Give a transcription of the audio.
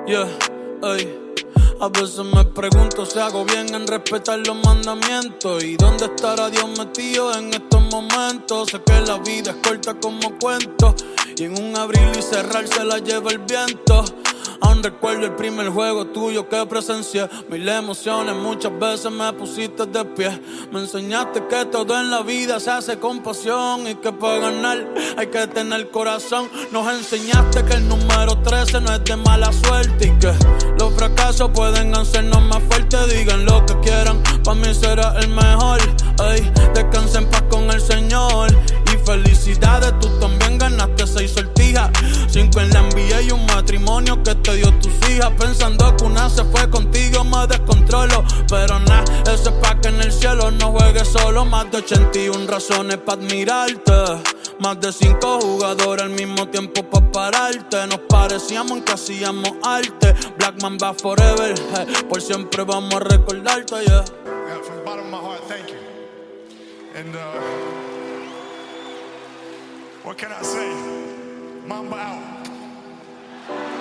Yeah, ey. A veces me pregunto si hago bien en respetar los mandamientos. ¿Y dónde estará Dios metido en estos momentos? Sé que la vida es corta como cuento, y en un abrir y cerrar se la lleva el viento. Aún recuerdo el primer juego tuyo que presencié. Mil emociones, muchas veces me pusiste de pie. Me enseñaste que todo en la vida se hace con pasión, y que para ganar hay que tener corazón. Nos enseñaste que el número 13 no es de mala suerte, y que los fracasos pueden hacernos más fuertes. Digan lo que quieran, pa' mí será el mejor. Ey, descansa en paz con el Señor. Y felicidades, tú también ganaste 6 sortijas, 5 en la NBA y un matrimonio que te dio tus hijas. Pensando que una se fue contigo me descontrolo, pero nah, eso es pa' que en el cielo no juegues solo. Más de 81 razones pa' admirarte, más de 5 jugadores al mismo tiempo pa' pararte. Nos parecíamos en que hacíamos arte. Black man va forever, por siempre vamos a recordarte, yeah. Yeah, from the bottom of my heart, thank you. And what can I say? Mamba out.